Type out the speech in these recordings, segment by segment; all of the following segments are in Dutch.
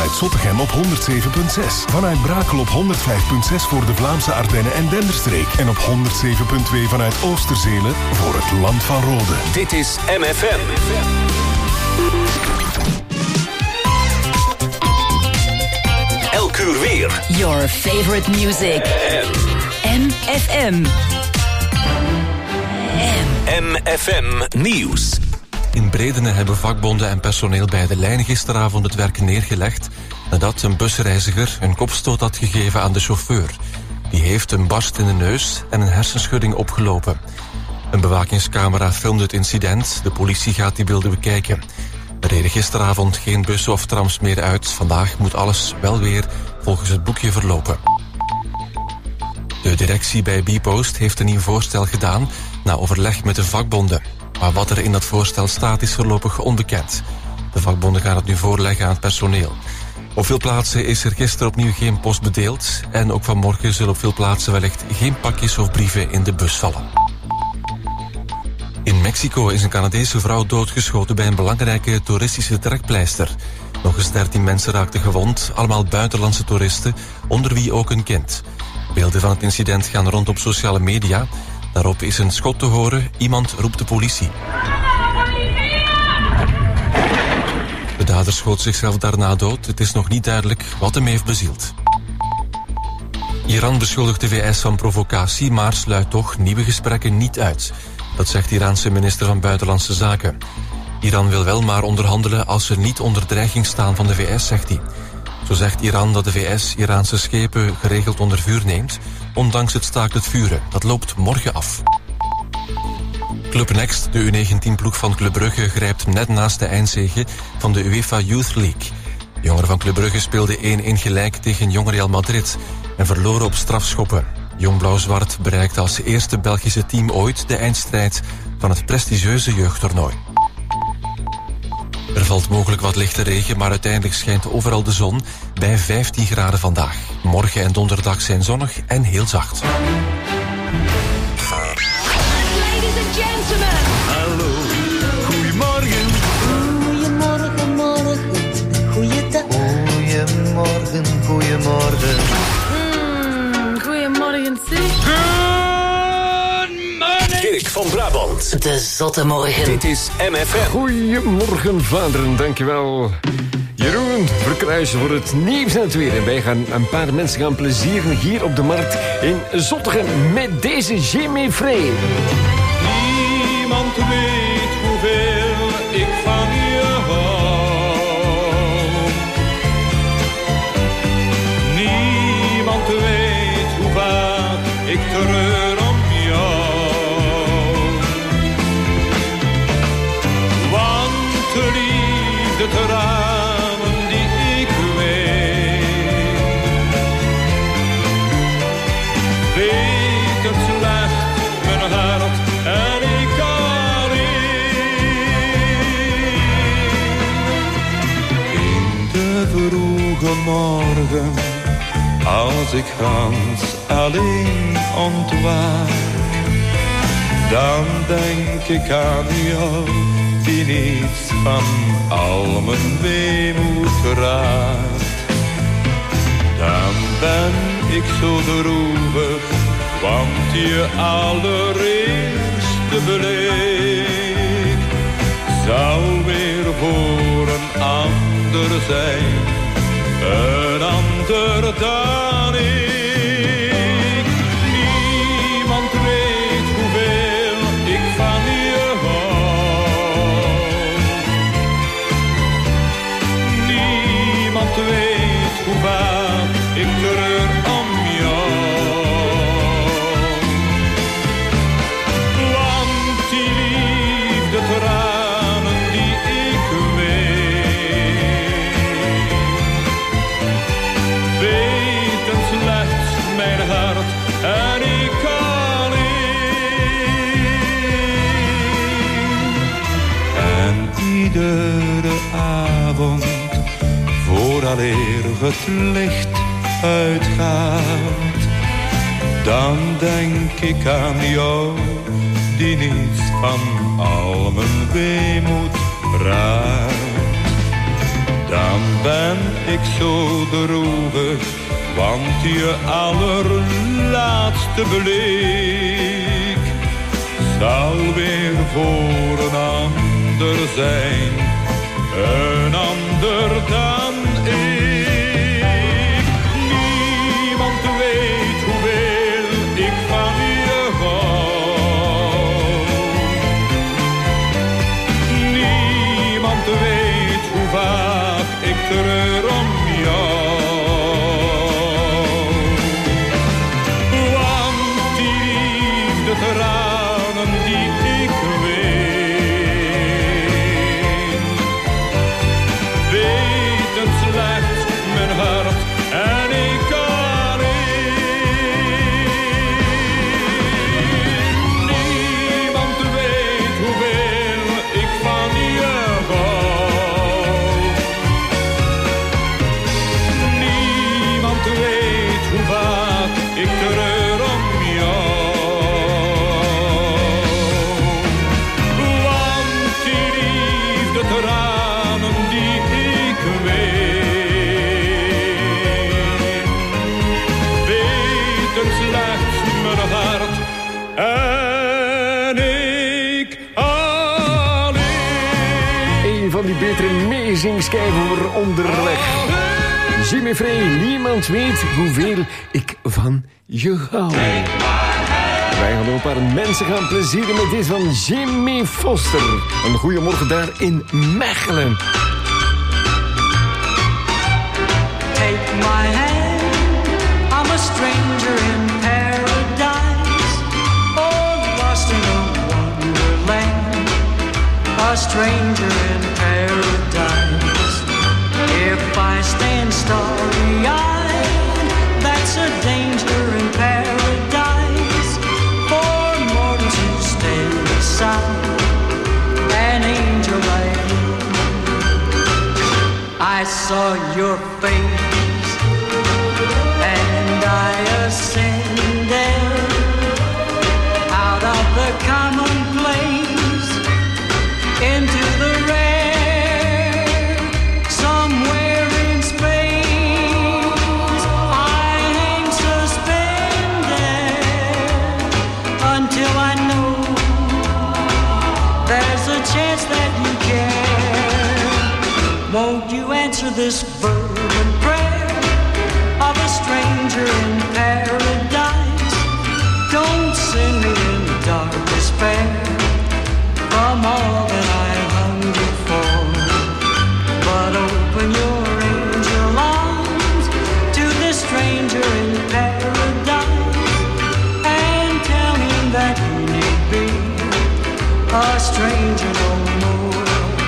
vanuit Zottegem op 107.6. Vanuit Brakel op 105.6 voor de Vlaamse Ardennen en Denderstreek. En op 107.2 vanuit Oosterzelen voor het Land van Rode. Dit is MFM. Elk uur weer. Your favorite music. MFM. MFM Nieuws. In Bredene hebben vakbonden en personeel bij de lijn gisteravond het werk neergelegd nadat een busreiziger een kopstoot had gegeven aan de chauffeur. Die heeft een barst in de neus en een hersenschudding opgelopen. Een bewakingscamera filmde het incident. De politie gaat die beelden bekijken. Er reden gisteravond geen bussen of trams meer uit. Vandaag moet alles wel weer volgens het boekje verlopen. De directie bij Bpost heeft een nieuw voorstel gedaan na overleg met de vakbonden. Maar wat er in dat voorstel staat is voorlopig onbekend. De vakbonden gaan het nu voorleggen aan het personeel. Op veel plaatsen is er gisteren opnieuw geen post bedeeld. En ook vanmorgen zullen op veel plaatsen wellicht geen pakjes of brieven in de bus vallen. In Mexico is een Canadese vrouw doodgeschoten bij een belangrijke toeristische trekpleister. Nog eens 13 mensen raakten gewond, allemaal buitenlandse toeristen, onder wie ook een kind. Beelden van het incident gaan rond op sociale media. Daarop is een schot te horen, iemand roept de politie. De dader schoot zichzelf daarna dood. Het is nog niet duidelijk wat hem heeft bezield. Iran beschuldigt de VS van provocatie, maar sluit toch nieuwe gesprekken niet uit. Dat zegt de Iraanse minister van Buitenlandse Zaken. Iran wil wel maar onderhandelen als ze niet onder dreiging staan van de VS, zegt hij. Zo zegt Iran dat de VS Iraanse schepen geregeld onder vuur neemt, ondanks het staakt het vuren. Dat loopt morgen af. Club Next, de U19-ploeg van Club Brugge, grijpt net naast de eindzege van de UEFA Youth League. De jongeren van Club Brugge speelden 1-1 gelijk tegen Jong Real Madrid en verloren op strafschoppen. Jong Blauw-Zwart bereikte als eerste Belgische team ooit de eindstrijd van het prestigieuze jeugdtoernooi. Er valt mogelijk wat lichte regen, maar uiteindelijk schijnt overal de zon bij 15 graden vandaag. Morgen en donderdag zijn zonnig en heel zacht. Ladies and gentlemen. Hallo, goedemorgen. Goedemorgen, morgen, goeiedag. Goedemorgen, goedemorgen. Goedemorgen, zeg. Dirk van Brabant. De zotte morgen. Dit is MFM. Goedemorgen, vaderen, dankjewel. Jeroen Verkruijsen voor het nieuws en het weer. En wij gaan een paar mensen gaan plezieren hier op de markt in Zottegem met deze Jimmy Frey. Niemand weet hoeveel ik van je hou. Niemand weet hoe vaak ik treur om jou. Want de liefde tranen die ik weet het slecht mijn hart en ik in de vroege morgen, als ik gans alleen ontwaak, dan denk ik aan jou, die niets van al mijn weemoed raakt. Dan ben ik zo droevig, want je allereerste blik zou weer voor een ander zijn, een ander dan ik. Niemand weet hoeveel ik van je hou. Niemand weet hoe vaak ik treur om jou. Want die liefde tranen die ik weten slechts mijn hart en ik alleen. En iedere avond, vooraleer het licht uitgaat, dan denk ik aan jou, die niets van al mijn weemoed raakt. Dan ben ik zo droevig, want je allerlaatste blik zal weer voor een ander zijn, een ander dan ik. Niemand weet hoeveel ik van je hou. Niemand weet hoe vaak ik treur om jou. Want die liefde tranen die ik weten slechts mijn hart en ik alleen. Niemand weet hoeveel ik van je hou. Niemand weet hoe vaak ik treur om jou. Want die liefde tranen die ik weten slechts mijn hart en ik alleen. Een van die betere meezingskijven voor onderweg. Jimmy Frey, niemand weet hoeveel ik van je hou. Wij gaan een paar mensen gaan plezieren met dit van Jimmy Foster. Een goeiemorgen daar in Mechelen. Take my hand, I'm a stranger in paradise. Oh, lost in a wonderland, a stranger in paradise. If I stand starry-eyed, that's a danger in paradise. For mortals who stand beside an angel like you. I saw your face and I ascended out of the commonplace into the rare, somewhere in space. I hang suspended until I know there's a chance that you care. Won't you answer this fervent prayer of a stranger in paradise? Don't send me in dark despair from all that I hunger for, but open your angel arms to this stranger in paradise and tell him that he need be a stranger no more.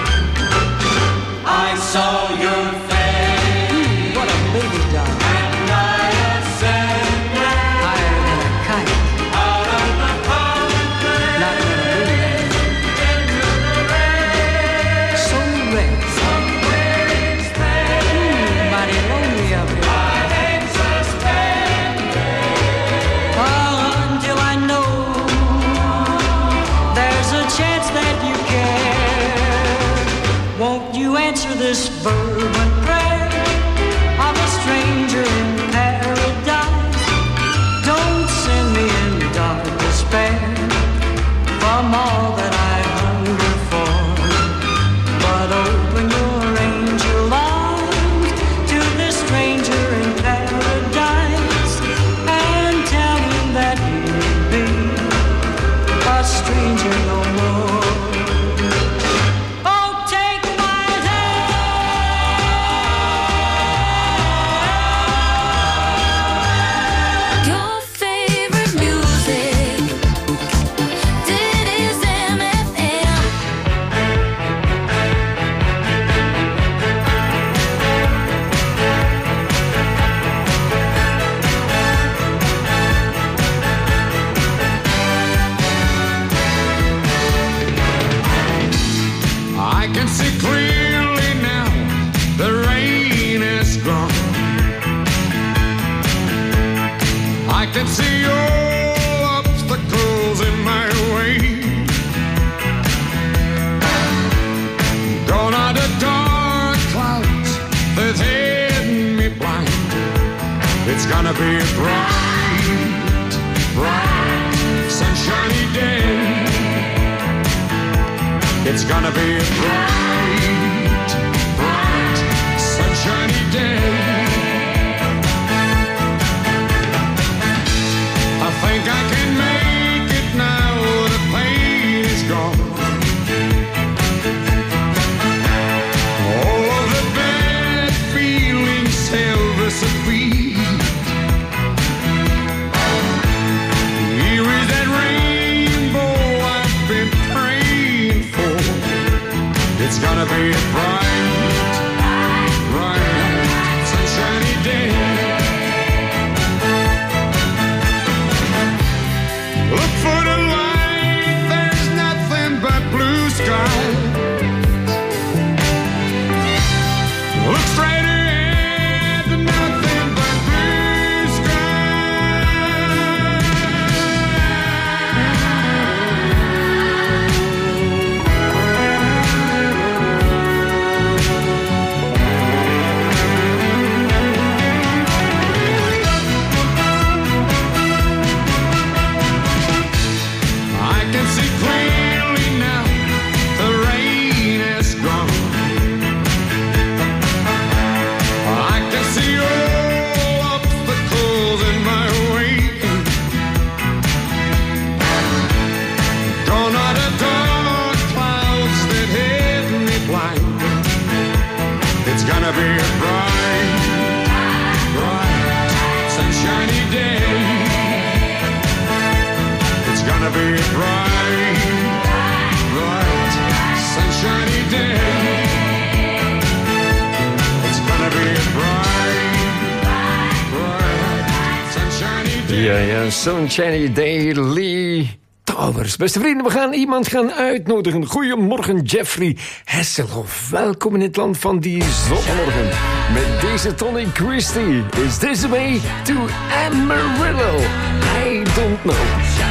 I saw your face, what a baby doll, and I ascended higher than a kite, out of the commonplace, not gonna be into the rain, so red, somewhere in space, mighty lonely up here. I hang suspended until I know there's a chance that you care. Won't you answer this fervent prayer of a stranger in paradise? Don't send me in dark despair from all that I hunger for, but open your angel arms to this stranger in paradise and tell him that he'll be a stranger no more. Oh, take my hand. gonna be a bright, bright, sunshiny day. It's gonna be a bright, bright, sunshiny day. I think I can make it now, the pain is gone. All of the bad feelings have disappeared. Here is that rainbow I've been praying for. It's gonna be a bright, bright, sunshiny day. Look for the light, there's nothing but blue sky. Look straight ahead, nothing but blue I can see clearly now, the rain is gone. I can see all obstacles in my way. Gone are the dark clouds that hid me blind. It's gonna be a bright, bright, sunshiny day. It's gonna be a bright, bright, sunshiny day. It's gonna be a bright, bright, sunshiny day. Ja, Sunshiny Day, Lee Towers. Beste vrienden, we gaan iemand gaan uitnodigen. Goedemorgen, Jeffrey Hesselhoff. Welkom in het land van die zondagmorgen. Met deze Tony Christie. Is this the way to Amarillo? I don't know.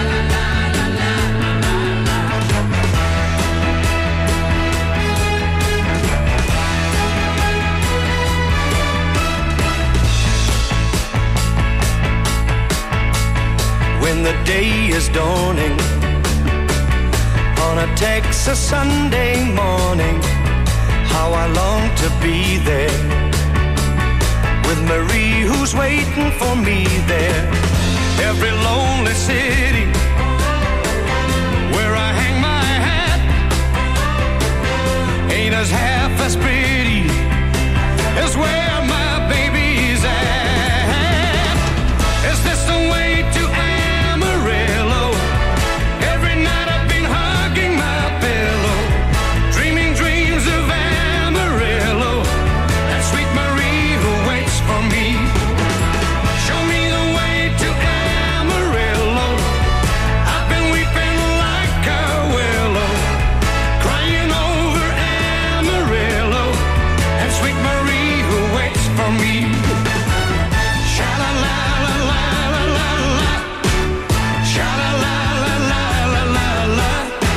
When the day is dawning on a Texas Sunday morning, how I long to be there with Marie who's waiting for me there. Every lonely city where I hang my hat ain't as half as pretty as where my baby's at. Is this the way to Amarillo? Every night I've been hugging my pillow, dreaming dreams of Amarillo, that sweet Marie who waits for me. Show me the way to Amarillo. I've been weeping like a willow, crying over Amarillo, and sweet Marie who waits for me. Sha-la-la-la-la-la-la-la, sha-la-la-la-la-la-la-la,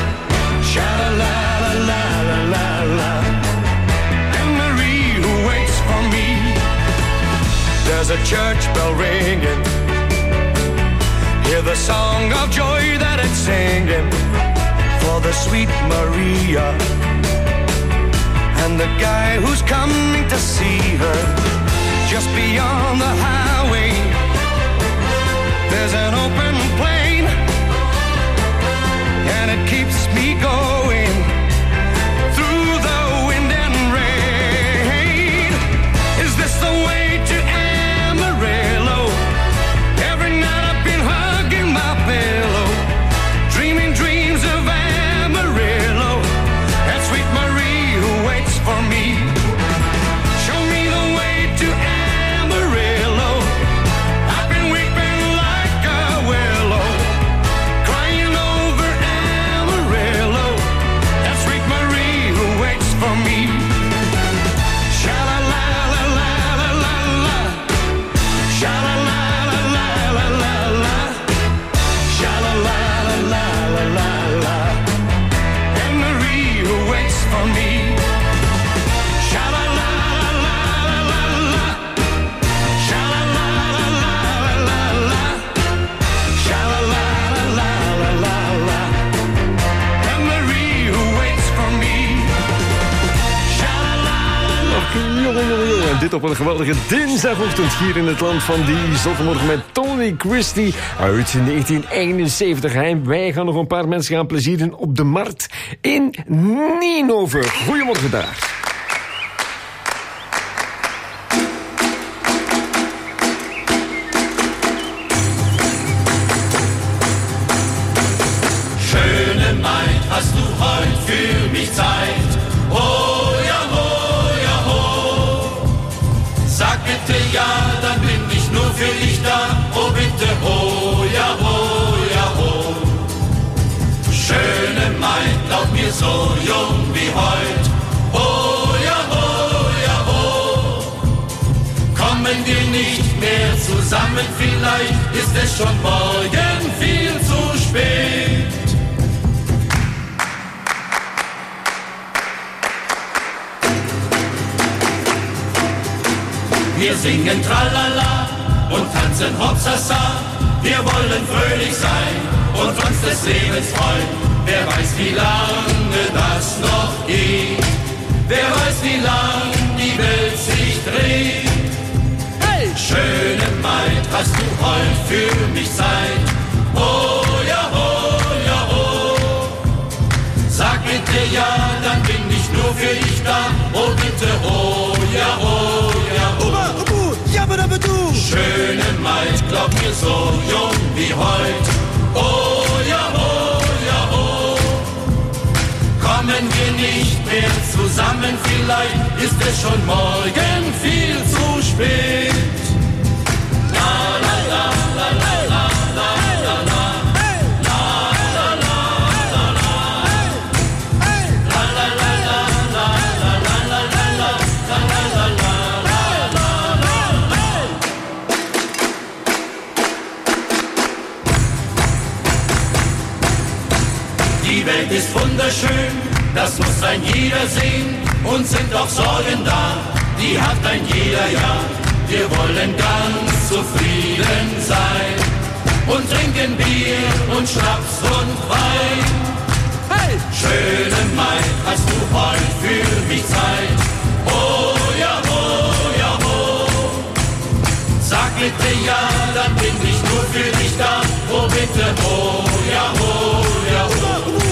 sha-la-la-la-la-la-la, and Marie who waits for me. There's a church bell ringing, hear the song of joy that it's singing for the sweet Maria and the guy who's coming to see her. Just beyond the highway, there's an open plain, and it keeps me going through the wind and rain. Is this the way to Amarillo? Every night I've been hugging my pillow, dreaming dreams of Amarillo, and sweet Marie who waits for me. Show me the way to Amarillo. I've been weeping like a willow, crying over Amarillo, En dit op een geweldige dinsdagochtend hier in het land van die zottemorgen met Tony Christie uit 1971. En wij gaan nog een paar mensen gaan plezieren op de markt in Nienhoven. Goedemorgen daar. Schöne Maid, hast du heut für mich Zeit? Oh ja, oh ja, oh. Sag bitte ja, dann bin ich nur für dich da. Oh bitte, oh ja, oh ja, oh. Schöne Maid, glaub mir so jung wie heut. Oh ja, oh ja, oh. Kommen wir nicht mehr zusammen, vielleicht ist es schon morgen viel zu spät. Wir singen Tralala und tanzen Hopsasa. Wir wollen fröhlich sein und uns des Lebens freuen. Wer weiß, wie lange das noch geht. Wer weiß, wie lang die Welt sich dreht. Hey! Schöne Maid, hast du heut für mich Zeit? Oh ja, oh ja, oh. Sag bitte ja, dann bin ich nur für dich da. Oh bitte, oh ja, oh ja, oh. Schöne Maid, glaub mir so jung wie heut. Oh ja, oh ja, oh. Kommen wir nicht mehr zusammen, vielleicht ist es schon morgen viel zu spät. La la la la la la la la la. Die Welt ist wunderschön, das muss ein jeder sehen. Und sind auch Sorgen da, die hat ein jeder ja. Wir wollen ganz zufrieden sein und trinken Bier und Schnaps und Wein. Hey! Schöne Maid, hast du heut für mich Zeit? Oh ja, oh ja, oh. Sag bitte ja, dann bin ich nur für dich da. Oh bitte, oh ja, oh ja, oh.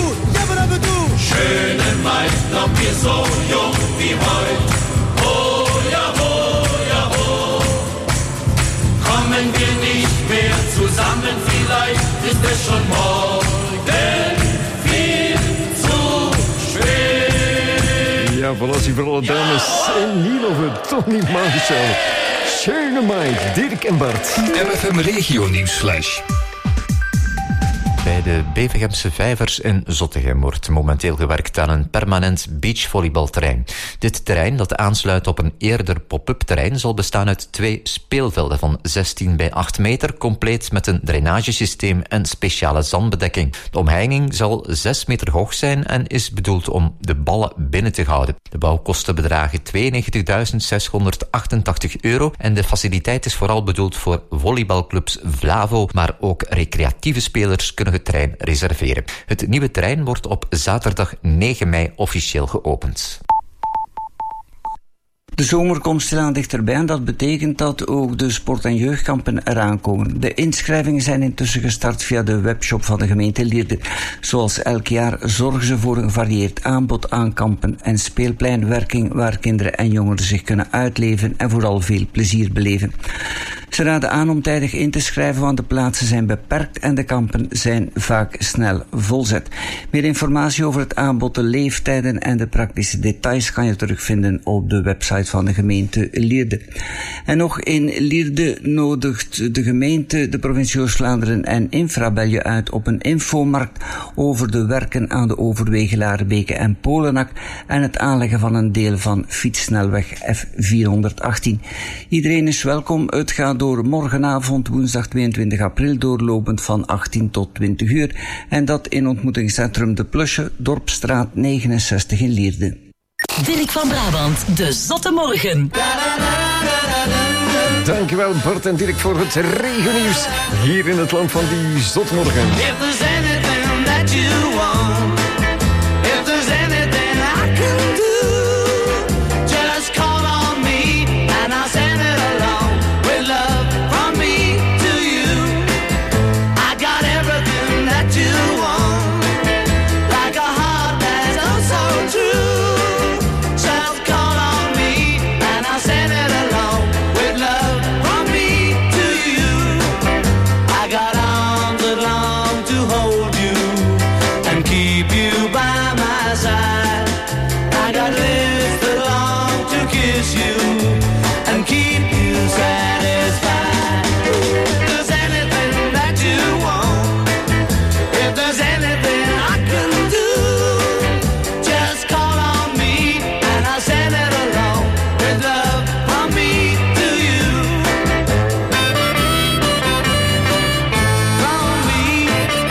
Schöne Maid, glaub mir so jung wie heut. Oh ja, oh ja, oh. Kommen wir nicht mehr zusammen, vielleicht ist es schon morgen viel zu spät. Ja, voilà, voor alle dames in Nienhoven, Tony Marshall. Schöne Maid, Dirk en Bart. MFM Regio Nieuwsflash. Bij de Bevegemse Vijvers in Zottegem wordt momenteel gewerkt aan een permanent beachvolleybalterrein. Dit terrein, dat aansluit op een eerder pop-up terrein, zal bestaan uit 2 speelvelden van 16 bij 8 meter, compleet met een drainagesysteem en speciale zandbedekking. De omheining zal 6 meter hoog zijn en is bedoeld om de ballen binnen te houden. De bouwkosten bedragen €92.688 en de faciliteit is vooral bedoeld voor volleybalclubs Vlavo, maar ook recreatieve spelers kunnen het terrein reserveren. Het nieuwe terrein wordt op zaterdag 9 mei officieel geopend. De zomer komt stilaan dichterbij en dat betekent dat ook de sport- en jeugdkampen eraan komen. De inschrijvingen zijn intussen gestart via de webshop van de gemeente Lierde. Zoals elk jaar zorgen ze voor een gevarieerd aanbod aan kampen en speelpleinwerking waar kinderen en jongeren zich kunnen uitleven en vooral veel plezier beleven. Ze raden aan om tijdig in te schrijven, want de plaatsen zijn beperkt en de kampen zijn vaak snel volzet. Meer informatie over het aanbod, de leeftijden en de praktische details kan je terugvinden op de website van de gemeente Lierde. En nog in Lierde nodigt de gemeente, de provincie Oost-Vlaanderen en Infrabel je uit op een infomarkt over de werken aan de overwegelaar Beke en Polenak en het aanleggen van een deel van fietssnelweg F418. Iedereen is welkom. Het gaat door morgenavond, woensdag 22 april, doorlopend van 18 tot 20 uur. En dat in ontmoetingscentrum De Plusje, Dorpstraat 69 in Lierde. Dirk van Brabant, de Zotte Morgen. Dankjewel Bart en Dirk voor het regionieuws hier in het land van die Zotmorgen. If there's anything that you want, if there's anything I can do, just call on me kiss you and keep you satisfied. If there's anything that you want, if there's anything I can do, just call on me and I'll send it along with love from me to you. From me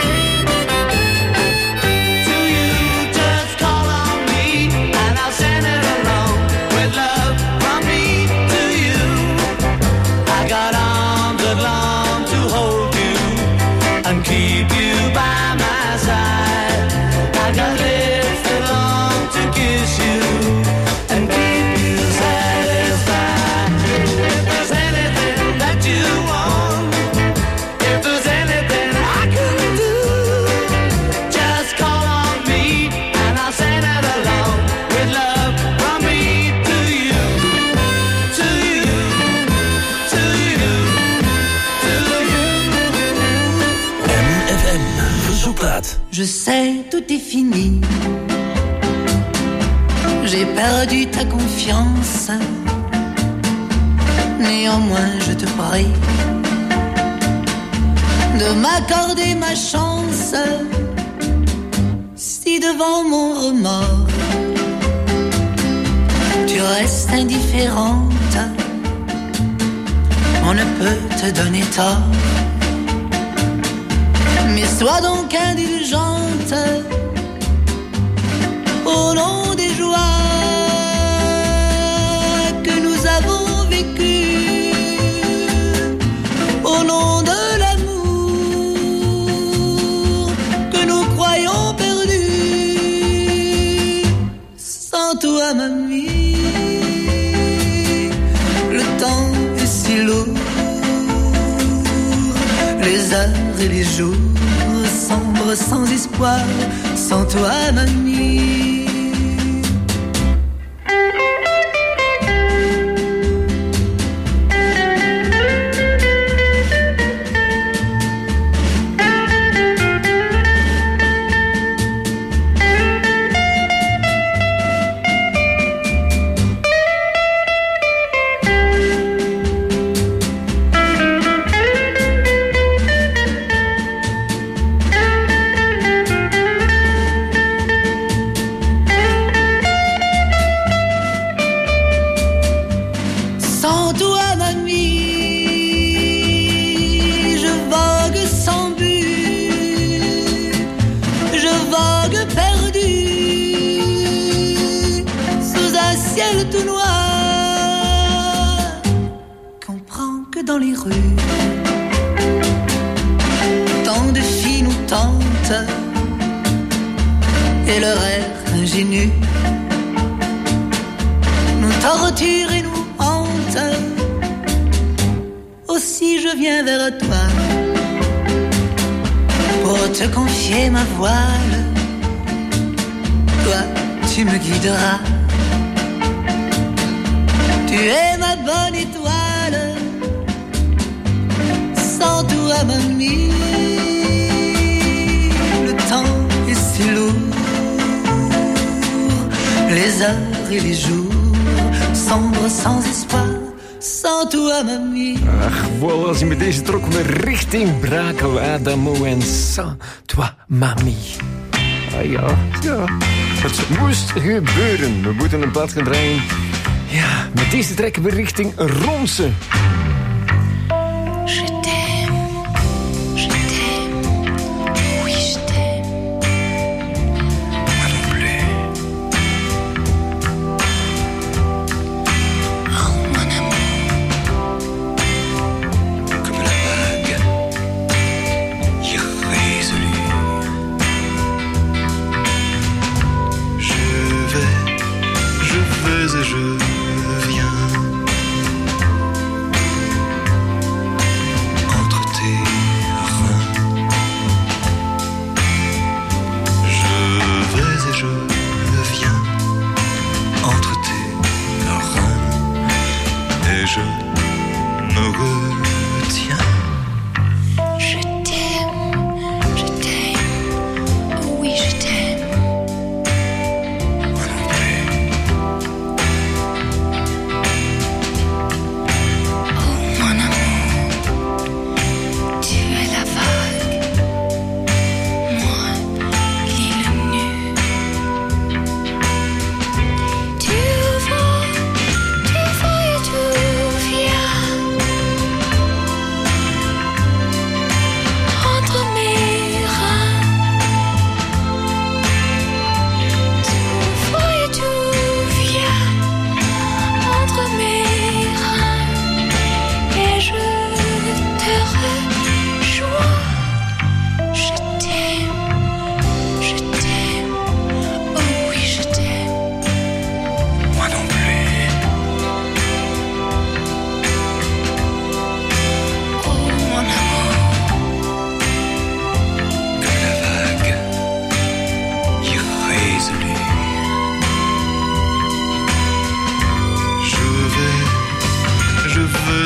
to you, just call on me and I'll send it along with love from me to you. I got arms that long to hold you and keep you by my side. I got lips that long to kiss you and keep you satisfied. If there's anything that you want, if there's anything I can do, just call on me and I'll send it along with love from me to you, to you, to you, to you. MFM Verzoekplaat. Je sais, tout est fini. J'ai perdu ta confiance. Néanmoins, je te prie de m'accorder ma chance. Si devant mon remords, tu restes indifférente, on ne peut te donner tort. Mais sois donc indulgente au nom des joies que nous avons vécues, au nom de l'amour que nous croyons perdu. Sans toi, mamie, le temps est si lourd, les heures et les jours sombres sans espoir, sans toi, mamie. Sans toi, mamie, je vogue sans but, je vogue perdu sous un ciel tout noir. Comprends que dans les rues, tant de filles nous tentent et leur air ingénu nous torture et nous hante. Aussi je viens vers toi pour te confier ma voile. Toi, tu me guideras. Tu es ma bonne étoile. Sans toi, mamie, le temps est si lourd, les heures et les jours sombres sans espoir. Sans toi, mamie. Ach, voilà, zien we deze trokken we richting Brakel, Adamo en Sans toi, mamie. Ah ja, ja. Het moest gebeuren. We moeten een plaat gaan draaien. Ja, met deze trekken we richting Ronse.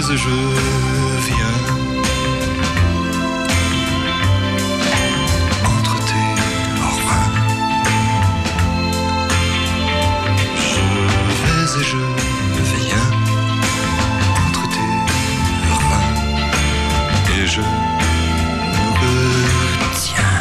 vais et je viens entre tes reins. Je vais et je viens entre tes reins et je me retiens.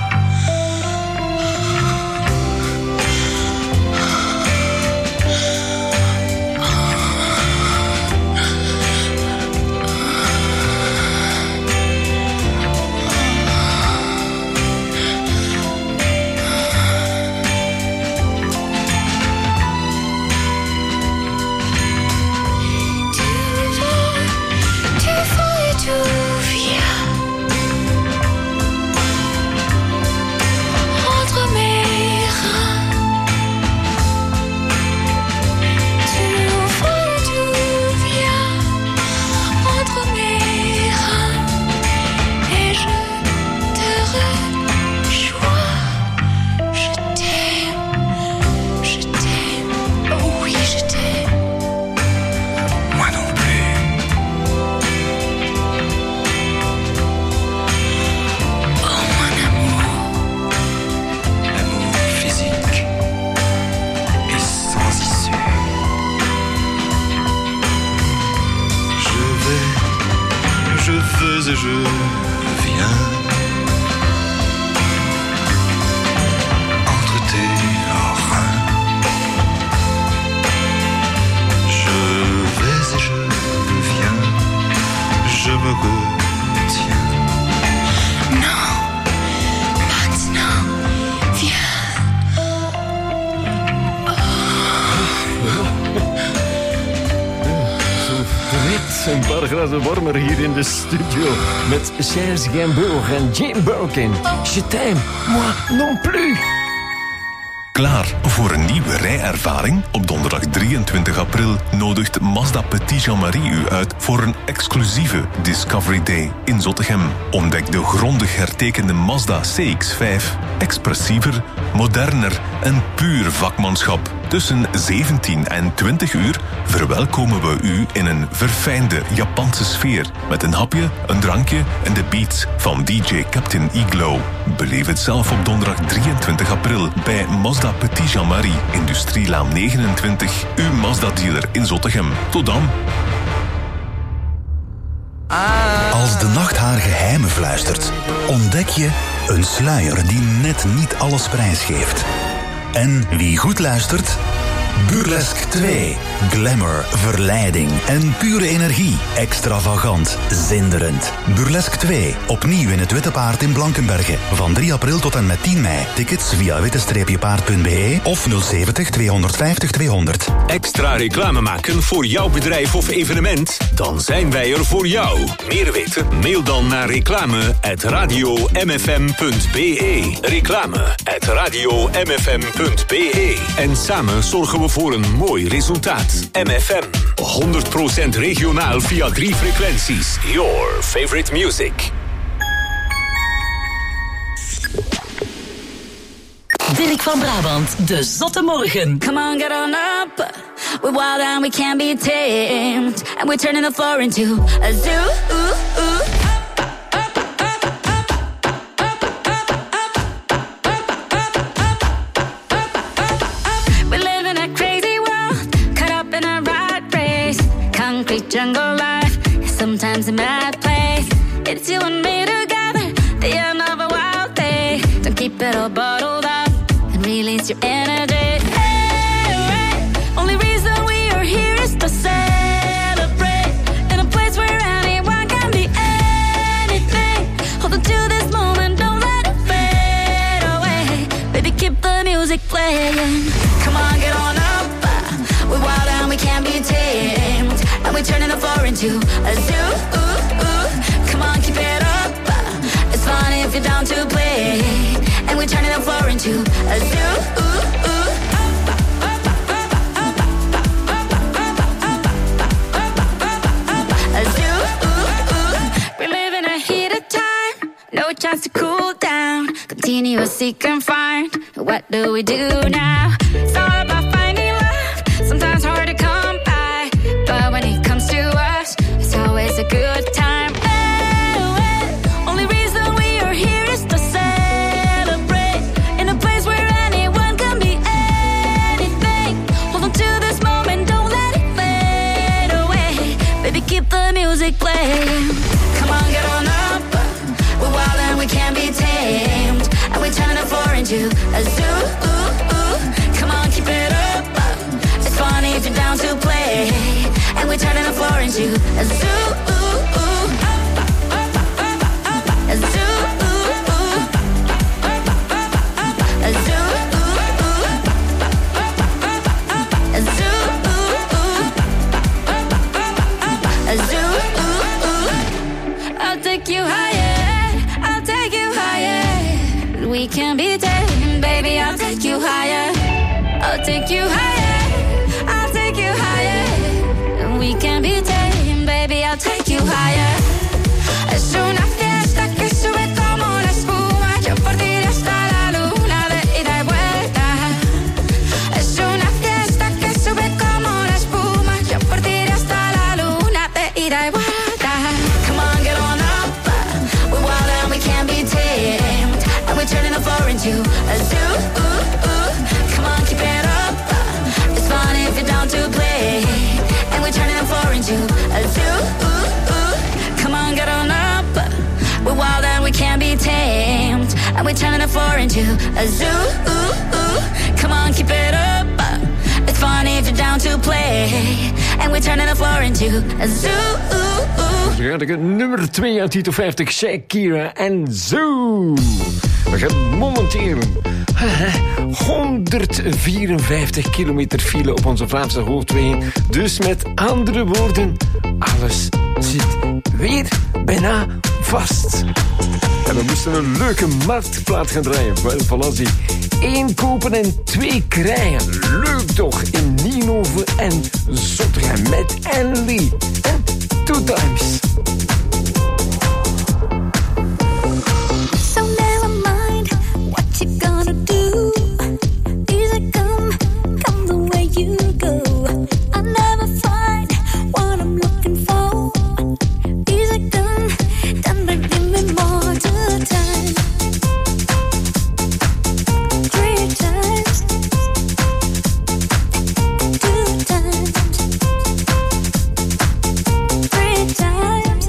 Een paar graden warmer hier in de studio met Serge Gainsbourg en Jane Birkin. Je t'aime, moi non plus. Klaar voor een nieuwe rijervaring? Op donderdag 23 april nodigt Mazda Petit Jean-Marie u uit voor een exclusieve Discovery Day in Zottegem. Ontdek de grondig hertekende Mazda CX-5. Expressiever, moderner en puur vakmanschap. Tussen 17 en 20 uur verwelkomen we u in een verfijnde Japanse sfeer. Met een hapje, een drankje en de beats van DJ Captain Iglo. Beleef het zelf op donderdag 23 april bij Mazda Petit Jean-Marie, Industrielaan 29, uw Mazda-dealer in Zottegem. Tot dan. Als de nacht haar geheimen fluistert, ontdek je een sluier die net niet alles prijsgeeft. En wie goed luistert? Burlesque 2. Glamour, verleiding en pure energie. Extravagant, zinderend. Burlesque 2. Opnieuw in het Witte Paard in Blankenberge. Van 3 april tot en met 10 mei. Tickets via witte-paard.be of 070 250 200. Extra reclame maken voor jouw bedrijf of evenement? Dan zijn wij er voor jou. Meer weten? Mail dan naar reclame@radiomfm.be. Reclame@radiomfm.be. En samen zorgen we voor een mooi resultaat. MFM. 100% regionaal via 3 frequenties. Your favorite music. Dirk van Brabant, de Zotte Morgen. Come on, get on up. We're wild and we can't be tamed. And we're turning the floor into a zoo. Jungle life, sometimes a mad place. It's you and me together, the end of a wild day. Don't keep it all bottled up and release your energy. Hey, only reason we are here is to celebrate. In a place where anyone can be anything. Hold on to this moment, don't let it fade away. Baby, keep the music playing. Come on, get on up. We're wild and we can't be tamed. And we're turning the floor into a zoo. Come on, keep it up. It's fun if you're down to play. And we're turning the floor into a zoo. A zoo. We're living a heated time. No chance to cool down. Continuous seek and find. What do we do now? It's all about finding love. Sometimes hard to come by. But when it comes to us, it's music playing. Come on, get on up. We're wild and we can't be tamed. And we're turning the floor into a zoo. Come on, keep it up. It's funny if you're down to play. And we're turning the floor into a zoo. A zoo. A zoo. A zoo. A zoo. I'll take you higher. I'll take you higher. We can be tamed, baby. I'll take you higher. I'll take you higher. I'll take you higher. We can be tamed, baby. I'll take you higher. Es una fiesta que sube como la espuma. Yo por ti hasta la luna de ida y vuelta. Es una fiesta que sube como la espuma. Yo por ti hasta la luna de ida y vuelta. Come on, get on up. We're wild and we can't be tamed. And we're turning the floor into a zoo. Come on, keep it up. It's fun if you're down to play. And we're turning the floor into a zoo. Come on, get on up. We're wild and we can't be tamed. And we're turning the floor into a zoo. Come on, keep it up. It's fun if you're down to play. And we're turning the floor into a zoo. Nummer 2 uit Tito 50, Shakira en Zoo. We gaan momenteel 154 kilometer file op onze Vlaamse hoofdwegen. Dus met andere woorden, alles zit weer bijna vast. En we moesten een leuke marktplaat gaan draaien. Wel, Valassie. 1 kopen en 2 krijgen. Leuk toch? In Nienhoven en Zottegem met Anne-Lee. En Two Times. So never mind what you gonna do. Easy come the way you go. I never find what I'm looking for. Easy come, then give me more time. 3 times, 2 times, 3 times.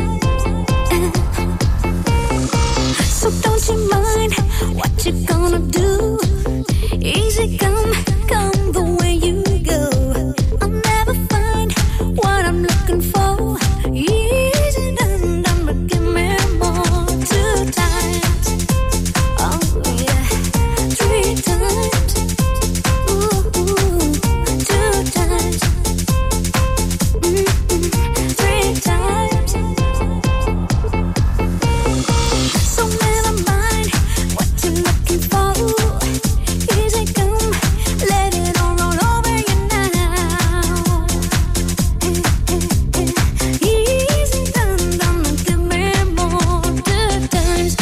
So don't you mind what you gonna do? Easy come the way you go. I'll never find what I'm looking for. Easy done, but give me more. 2 times, oh yeah, 3 times, ooh, 2 times, 3 times. So never mind what you're looking for. Easy come, let it all roll over you now. Easy done, give me more. 2 times.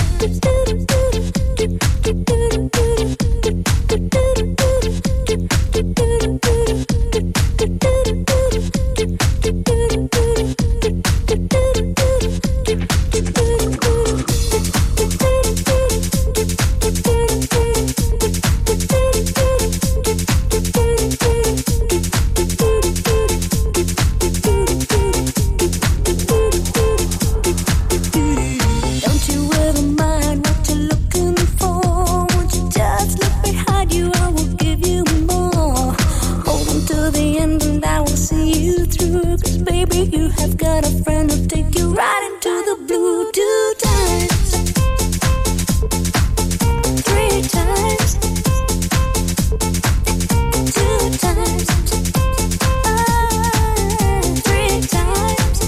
Don't you ever mind what you're looking for. Won't you just look behind you, I will give you more. Hold on to the end and I will see you through. 'Cause baby, you have got a friend who'll take you right into the blue. 2 times, 3 times, 2 times, 3 times,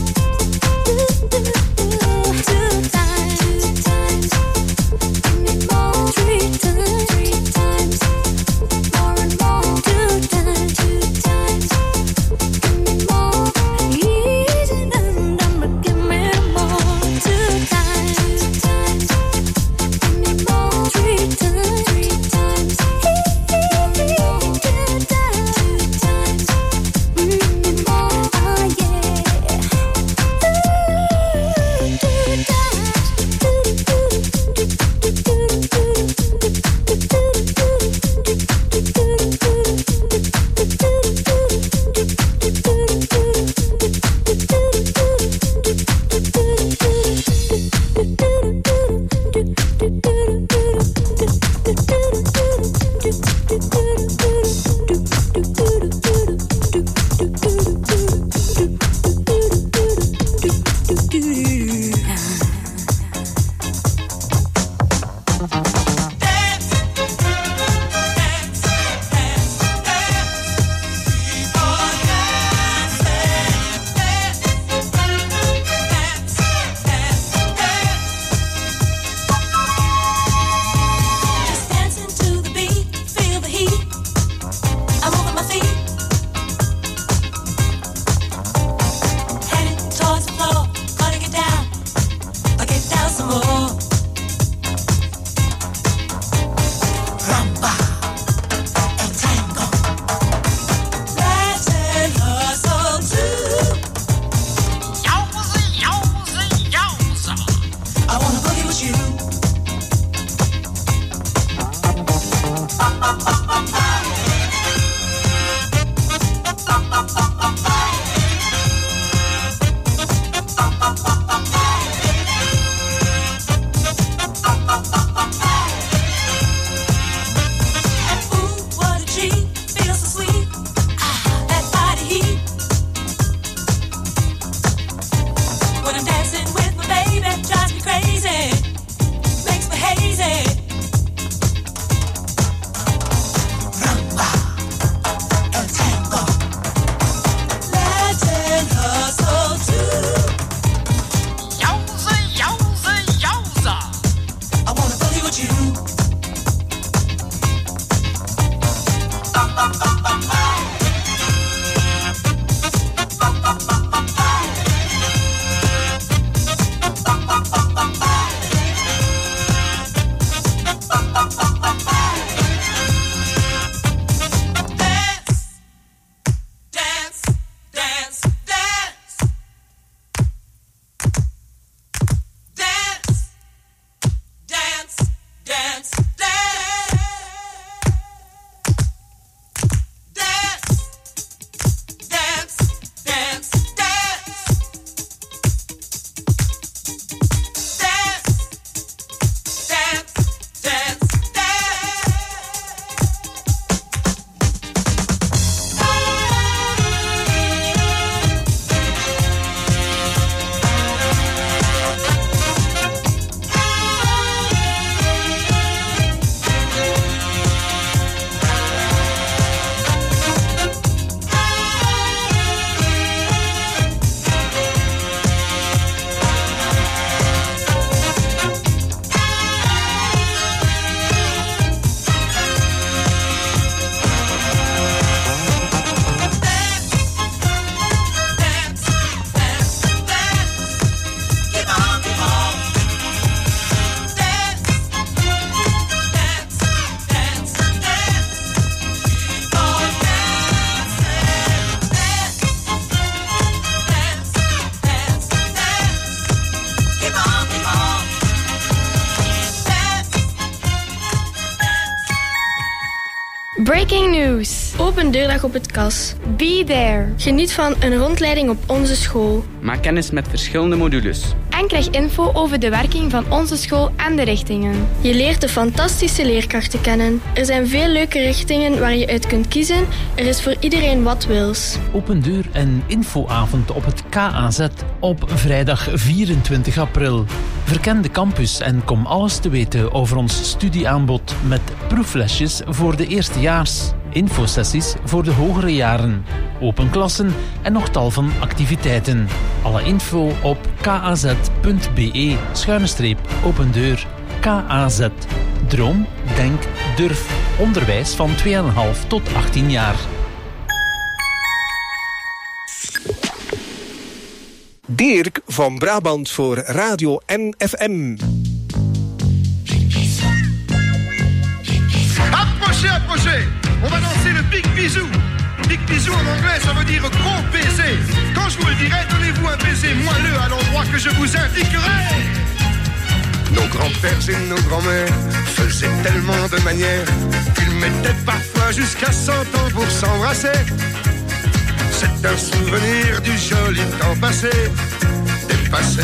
2 times, give me more. 3 times, more and more. 2 times, give me more. Easy done, Breaking news. Open deurdag op het KAS. Be there. Geniet van een rondleiding op onze school. Maak kennis met verschillende modules. En krijg info over de werking van onze school en de richtingen. Je leert de fantastische leerkrachten kennen. Er zijn veel leuke richtingen waar je uit kunt kiezen. Er is voor iedereen wat wils. Open deur en infoavond op het KAZ op vrijdag 24 april. Verken de campus en kom alles te weten over ons studieaanbod met proeflesjes voor de eerstejaars, infosessies voor de hogere jaren, open klassen en nog tal van activiteiten. Alle info op kaz.be/opendeur. KAZ. Droom, denk, durf. Onderwijs van 2,5 tot 18 jaar. Dirk van Brabant voor Radio NFM. Approchez, on va danser le big bisou. Big bisou en anglais, ça veut dire gros baiser. Quand je vous le dirai, donnez-vous un baiser moelleux à l'endroit que je vous indiquerai. Nos grands-pères et nos grands-mères faisaient tellement de manières qu'ils mettaient parfois jusqu'à 100 ans pour s'embrasser. C'est un souvenir du joli temps passé, dépassé.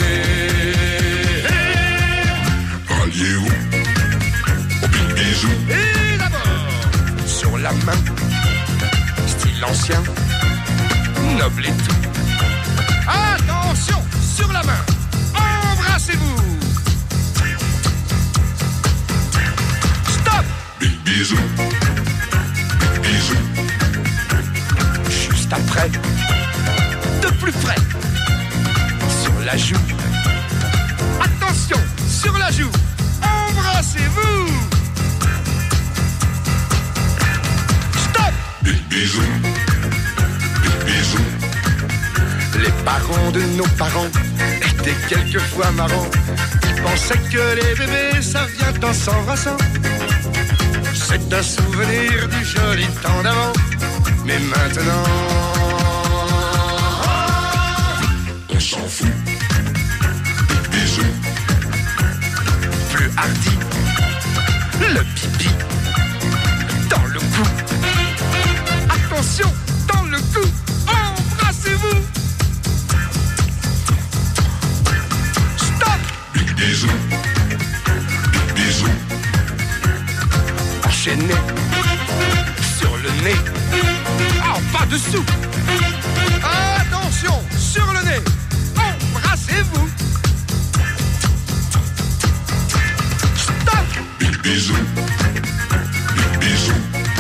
Alliez-vous au big bisou. Et d'abord, sur la main, style ancien, noble et tout. Attention, sur la main, embrassez-vous. Stop. Big bisou. Big bisou. Juste après, de plus près, sur la joue. Attention, sur la joue, embrassez-vous. Stop. Big bisou. Big bisou. Les parents de nos parents étaient quelquefois marrants. Ils pensaient que les bébés, ça vient en s'embrassant. C'est un souvenir du joli temps d'avant. Mais maintenant, on s'en fout. Bisous. Plus hardi, le pipi dans le cou. Attention, dans le cou, embrassez-vous. Stop. Big bisou. Big bisou. Enchaîné sur le nez. Oh, pas dessous. Attention, sur le nez. Embrassez-vous. Stop. Big bisou. Big bisou.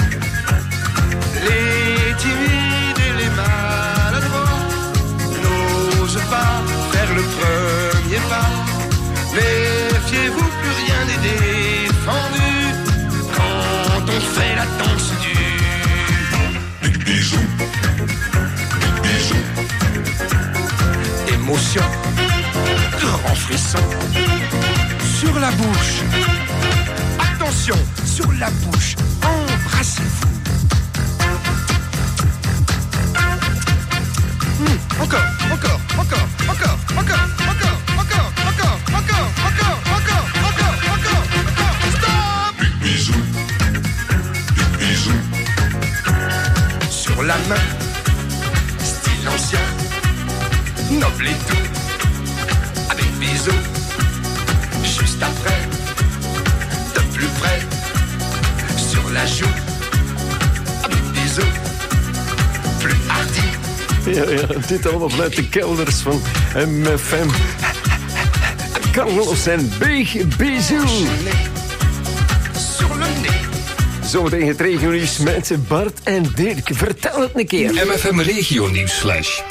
Les timides et les maladroits n'osent pas faire le premier pas. Méfiez-vous, plus rien n'est défendu quand on fait la danse du Big bisou. Big bisou. Émotion, grand frisson sur la bouche. Attention, sur la bouche, embrassez-vous. Encore, encore, encore, encore, encore, encore, encore, encore, encore, encore, encore, encore, encore, encore, stop. Big bisou. Big bisou. Sur la main, style ancien, noble et tout, avec bisous. Juste après, de plus près, sur la joue, avec bisous, plus hardi. Ja, dit allemaal vanuit de kelders van MFM. Carlos en Big Bisou. Sur le nez. Zometeen het regionieuws met Bart en Dirk. Vertel het een keer. MFM regionieuwsflash.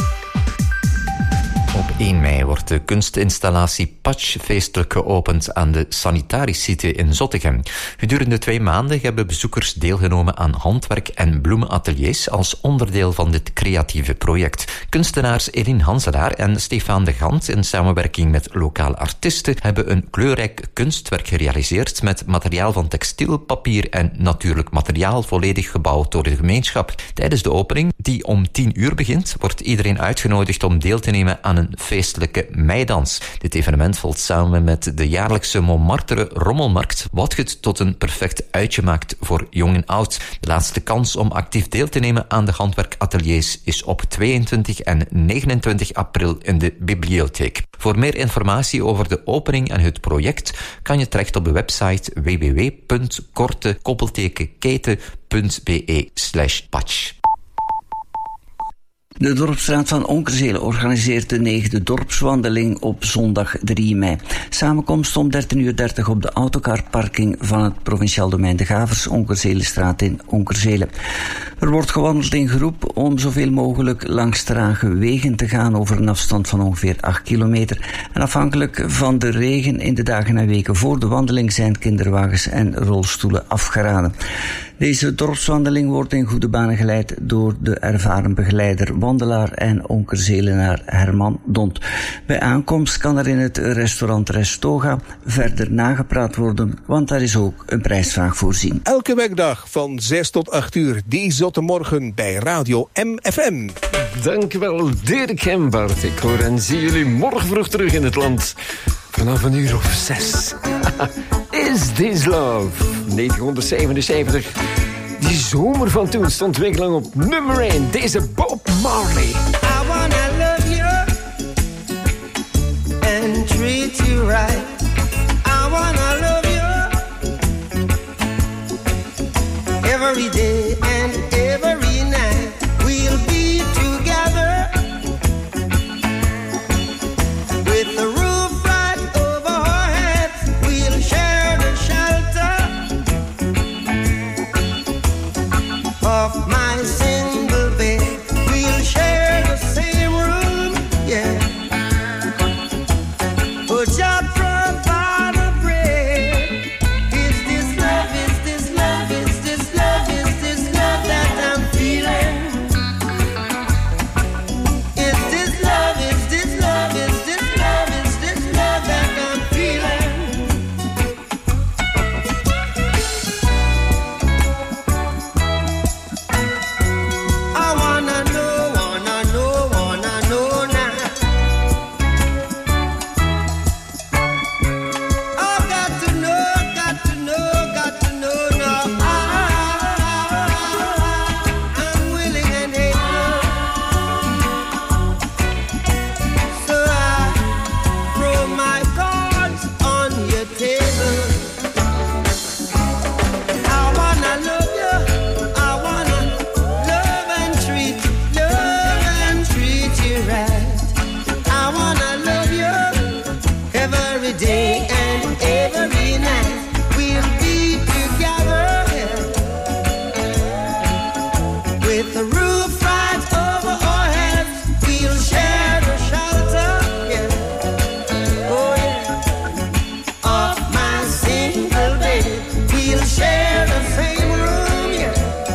Op 1 mei wordt de kunstinstallatie Patch feestelijk geopend aan de Sanitarisite in Zottegem. Gedurende 2 maanden hebben bezoekers deelgenomen aan handwerk- en bloemenateliers als onderdeel van dit creatieve project. Kunstenaars Eline Hanselaar en Stefan de Gant in samenwerking met lokale artiesten hebben een kleurrijk kunstwerk gerealiseerd met materiaal van textiel, papier en natuurlijk materiaal volledig gebouwd door de gemeenschap. Tijdens de opening, die om 10 uur begint, wordt iedereen uitgenodigd om deel te nemen aan een feestelijke meidans. Dit evenement valt samen met de jaarlijkse Montmartre Rommelmarkt, wat het tot een perfect uitje maakt voor jong en oud. De laatste kans om actief deel te nemen aan de handwerkateliers is op 22 en 29 april in de bibliotheek. Voor meer informatie over de opening en het project kan je terecht op de website www.korte-keten.be/patch. De Dorpsraad van Onkerzelen organiseert de 9e dorpswandeling op zondag 3 mei. Samenkomst om 13:30 op de autocarparking van het provinciaal domein De Gavers, Onkerzelenstraat in Onkerzelen. Er wordt gewandeld in groep om zoveel mogelijk langs trage wegen te gaan over een afstand van ongeveer 8 kilometer. En afhankelijk van de regen in de dagen en weken voor de wandeling zijn kinderwagens en rolstoelen afgeraden. Deze dorpswandeling wordt in goede banen geleid door de ervaren begeleider, wandelaar en Onkerzelenaar Herman Dont. Bij aankomst kan er in het restaurant Restoga verder nagepraat worden, want daar is ook een prijsvraag voorzien. Elke werkdag van 6 tot 8 uur, die zotte morgen bij Radio MFM. Dankjewel, Dirk en Bart. Ik hoor en zie jullie morgen vroeg terug in het land. Vanaf 1:06. Is This Love? 1977. Die zomer van toen stond wekenlang op nummer 1. Deze Bob Marley. I wanna love you and treat you right. I wanna love you every day and every night. We'll be together with the roof right over our heads. We'll share the shelter of my single bed. We'll share the same room, yeah. But just provide a bread. Is this love, is this love, is this love, is this love that I'm feeling? Is this love, is this love, is this love, is this love that I'm feeling? I wanna know now. I've got to know now. I'm willing and able. So I throw my cards on your table. I wanna love you. I wanna love and treat you right. I wanna love you every day and every night. We'll be together with the roof right over our heads. We'll share the shelter, yeah. Oh yeah, of my single bed. We'll share the same room, yeah.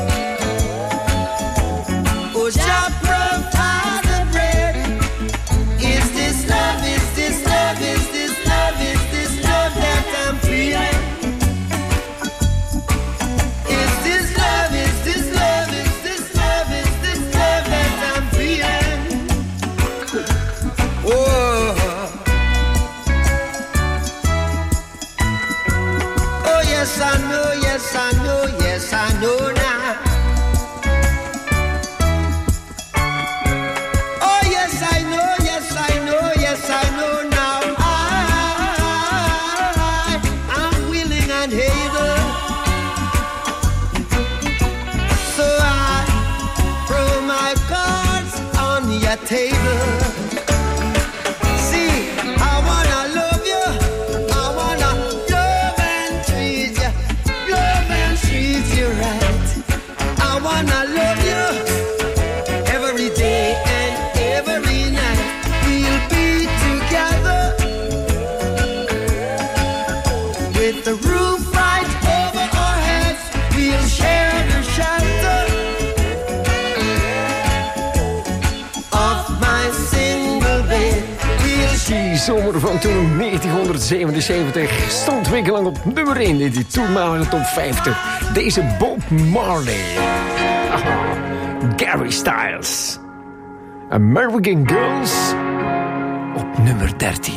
Oh, just provide the bread. Is this love, is this love, is this love, is this love that I'm feeling? Is this love, is this love, is this love, is this love that I'm feeling? Oh, oh yes I know, yes I know, yes I know now. Oh yes I know, yes I know, yes I know now. I'm willing and able. So I throw my cards on your table. See, I wanna love you. I wanna love and treat you right. I wanna love you every day and every night. We'll be together with the roof right over our heads. We'll share the shelter of my single bed. We'll Die zomer van toen, 1977, stond wekenlang op nummer 1 in die toenmalige top 50. Deze Bob Marley. Gary Styles. American Girls. op nummer 13.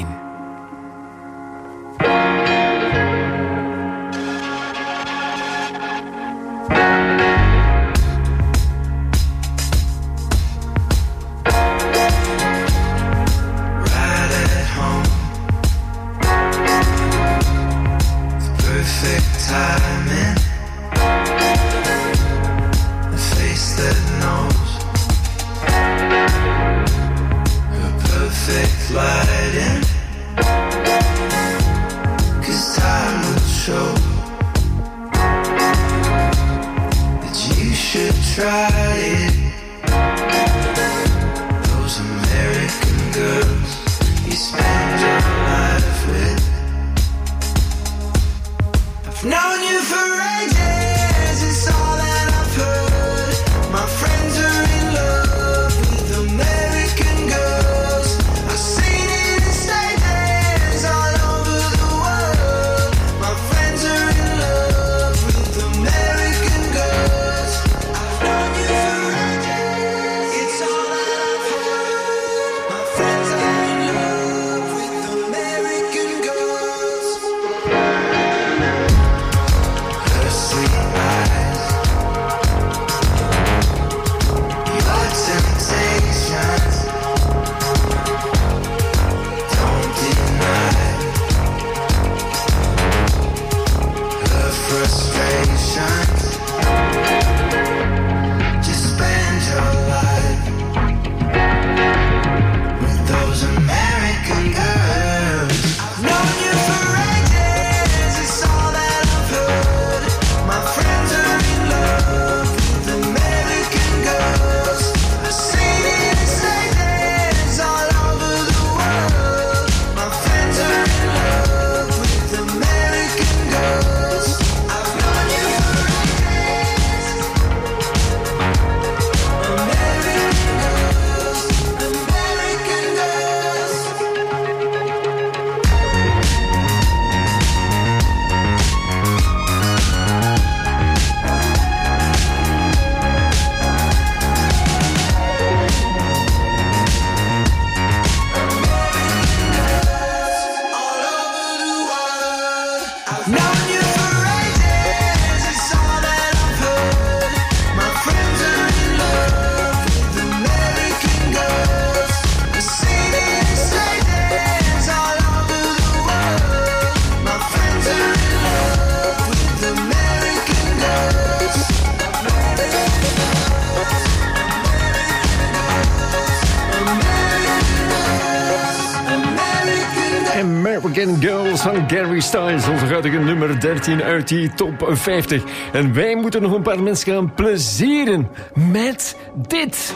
American Girls van Gary Styles. Onze huidige nummer 13 uit die top 50. En wij moeten nog een paar mensen gaan plezieren met dit.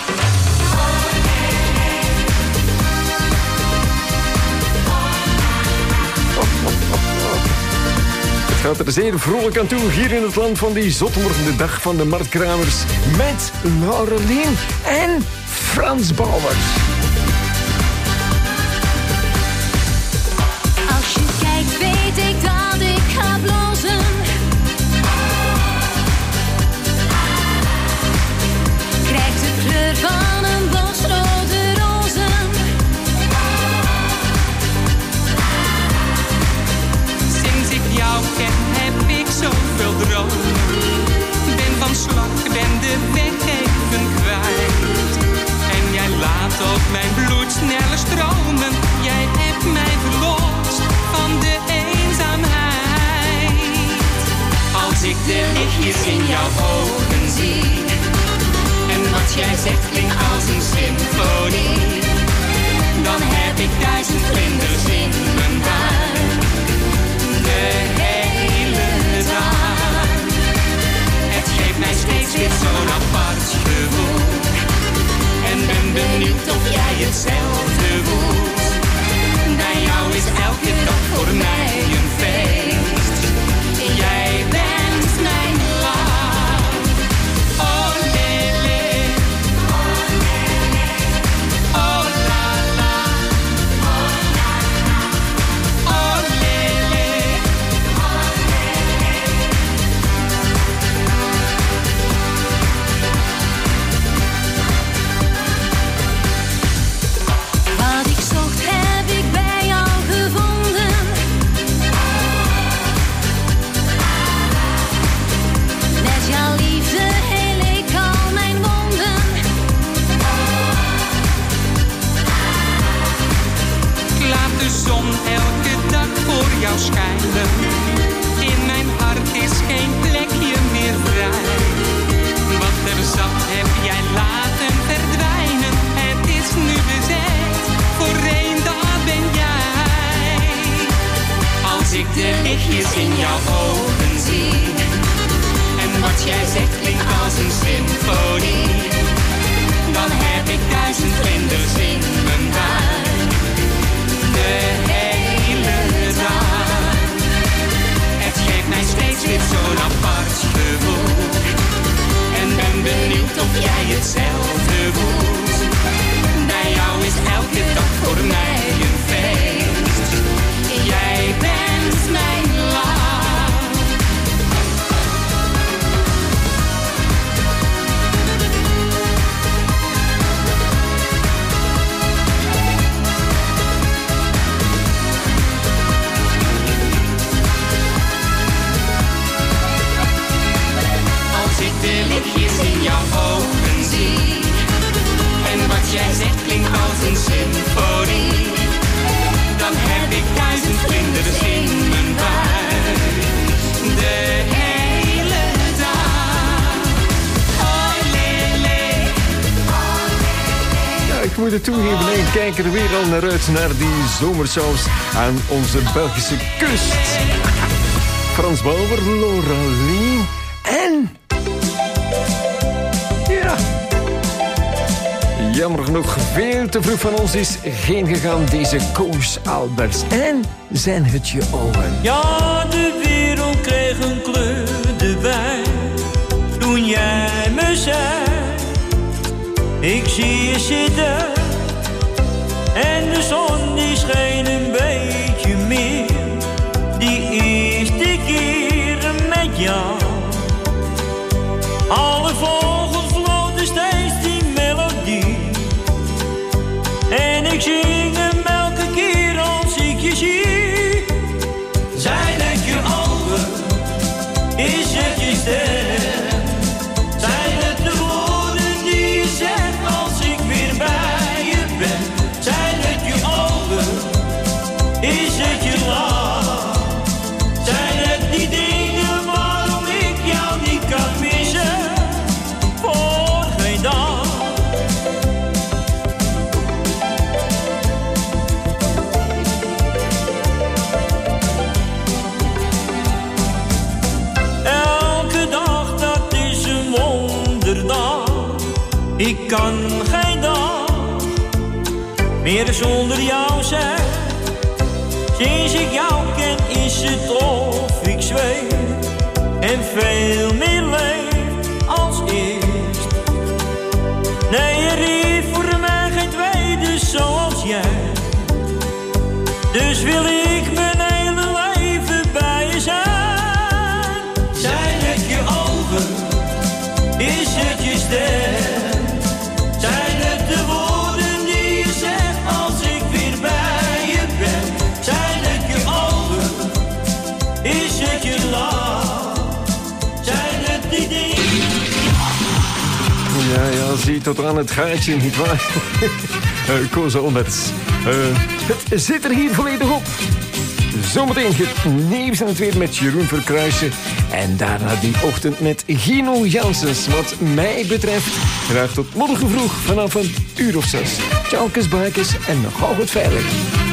Het gaat er zeer vrolijk aan toe hier in het land van die zotmorgen, de dag van de marktkramers. Met Laurelien en Frans Bauers. Weet ik dat ik ga blozen. Krijgt de kleur van een bos rode rozen. Sinds ik jou ken heb ik zoveel dromen. Ben van slag, ben de weg even kwijt. En jij laat op mijn bloed sneller stromen. Jij hebt mij verlost van de eenzaamheid. Als ik de lichtjes in jouw ogen zie en wat jij zegt klinkt als een symfonie, dan heb ik 1000 vlinders in mijn buik de hele dag. Het geeft mij steeds weer zo'n apart gevoel en ben benieuwd of jij hetzelfde voelt. Bij jou is elke dag voor mij een feest. Jij bent mijn love. Oh lele, zon elke dag voor jou schijnen. In mijn hart is geen plekje meer vrij. Wat er zat heb jij laten verdwijnen. Het is nu bezet, voor één dag ben jij. Als ik de lichtjes in jouw ogen zie, en wat jij zegt klinkt als een symfonie, dan heb ik 1000 vlinders in mijn buik. De hele dag. Het geeft mij steeds weer zo'n apart gevoel. En ben benieuwd of jij hetzelfde voelt. Bij jou is elke dag voor mij een feest. Jij bent mijn lach. De lichtjes in jouw ogen zie, en wat jij zegt klinkt als een symfonie, dan heb ik 1000 vlinders in mijn buik. De hele dag. Oh, lele. Ja, ik moet het toegeven, ik kijk er weer al naar uit, naar die zomersaus aan onze Belgische kust. Frans Bauer, Loralien en... Ja. Jammer genoeg, veel te vroeg van ons is heen gegaan deze Koos Alberts. En zijn het je ogen? Ja, de wereld kreeg een kleur erbij toen jij me zei: ik zie je zitten en de zon die scheen een beetje meer. Die eerste keer met jou, alle vogels floten steeds die melodie. En ik zing hem elke keer als ik je zie. Zijn het je ogen? Is het je stem? Zijn het de woorden die je zegt als ik weer bij je ben? Zijn het je ogen? Is het je lach? Zijn het die dingen waarom ik jou niet kan missen? Voor geen dag. Elke dag dat is een wonderdag. Ik kan geen dag meer zonder jou zijn. Sinds ik jou ken is het of ik zweef en veel meer leef als eerst. Nee, er is voor mij geen tweede zoals jij. Dus wil ik mijn hele leven bij je zijn. Zijn het je ogen? Is het je stem? Zijn het de woorden die je zegt als ik weer bij je ben? Zijn het je ogen? Is het je lach? Zijn het die dingen? Ja, zie tot aan het gaatje, nietwaar? Koos Alberts. Het zit er hier volledig op. Zometeen het nieuws en het weer met Jeroen Verkruijsen. En daarna die ochtend met Gino Janssens. Wat mij betreft, graag tot morgen vroeg vanaf 1:06. Tjalkes, baakjes en nog altijd veilig.